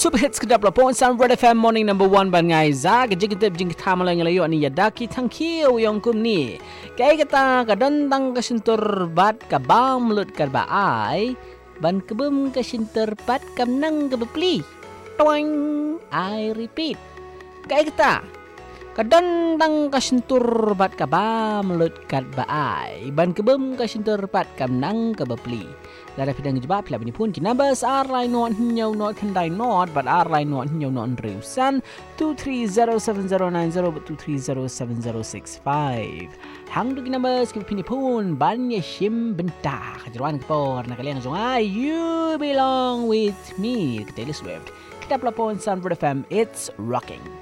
Super hits kedap la point Sun Red FM morning number 1 ban ngai za ke jikitep jing thamala ngelayo ani yadaki thangkhiu yong kum ni kai kata kadan tang ka sintur bat ka bam lut ka ba ai ban kebum ka sintur pat kam nang ka bepli toing. I repeat, kai kata kadan tang ka sintur bat ka bam lut ka ba ai ban kebum ka sintur pat kam nang ka bepli. Dari pedang jebab pula bini pun kinabas arlai not nyau not kendai not but arlai not nyau not riusan 230790 but 230765 hang du kinabas ke pini pun bannya shim bentah kajeruan kepor nak kalian langsung you belong with me ke Taylor Swift kita pelapon Sound FM, it's rocking.